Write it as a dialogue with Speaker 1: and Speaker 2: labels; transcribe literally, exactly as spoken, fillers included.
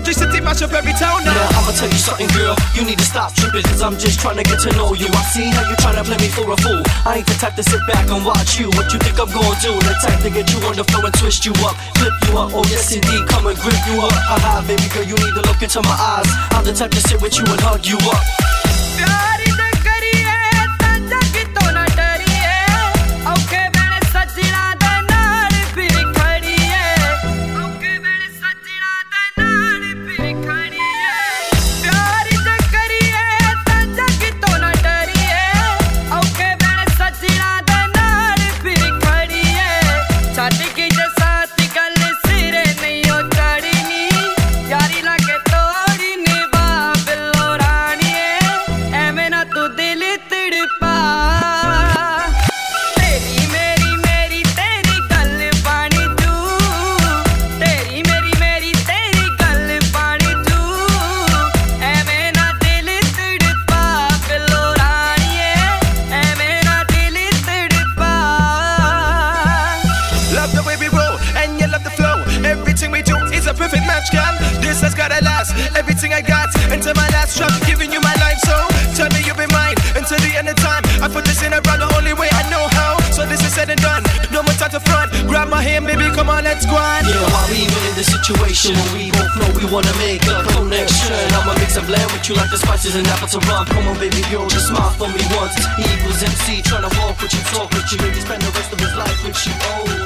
Speaker 1: electricity mash up every town now.
Speaker 2: Yeah, I'ma tell you something, girl. You need to stop tripping, cause I'm just trying to get to know you. I see how you trying to play me for a fool. I ain't the type to sit back and watch you. What you think I'm gonna do? The type to get you on the floor and twist you up, flip you up. Oh yes indeed, come and grip you up. Haha, baby girl, you need to look into my eyes. I'm the type to sit with you and hug you up.
Speaker 3: प्यारी न करिए तंजा की तो न डरिए औखे बेने सजना दे नाल फिर खड़िए औखे बेने सजना दे नाल फिर खड़िए प्यारी न करिए तंजा की तो न डरिए औखे बेने सजना दे नाल फिर खड़िए छट की जे साथ गल सिरे नहीं ओ चढ़नी यारी लाके तोड़ी निभा बिल्लो रानिए एमे ना तू दिल तड़पा तेरी मेरी मेरी तेरी गल पानी तू तेरी मेरी मेरी तेरी गल पानी तू एमे ना दिल तड़पा बिल्लो रानिए एमे ना दिल तड़पा
Speaker 1: Love the way we roll, and you love the flow. Everything we do is a perfect match, girl. This has gotta last. Everything I got until my last drop, giving you my life. So tell me you'll be mine until the end of time. I put this in around the only way I know how. So this is said and done. No more time to front. Grab my hand, baby, come on, let's go on.
Speaker 2: Yeah, why we even in this situation when we both know we wanna make a connection? I'ma mix and blend with you like the spices and apple to rum. Come on, baby girl, just smile for me once. Evil's M C tryna walk with you, talk with you, maybe spend the rest of his life with you. Oh.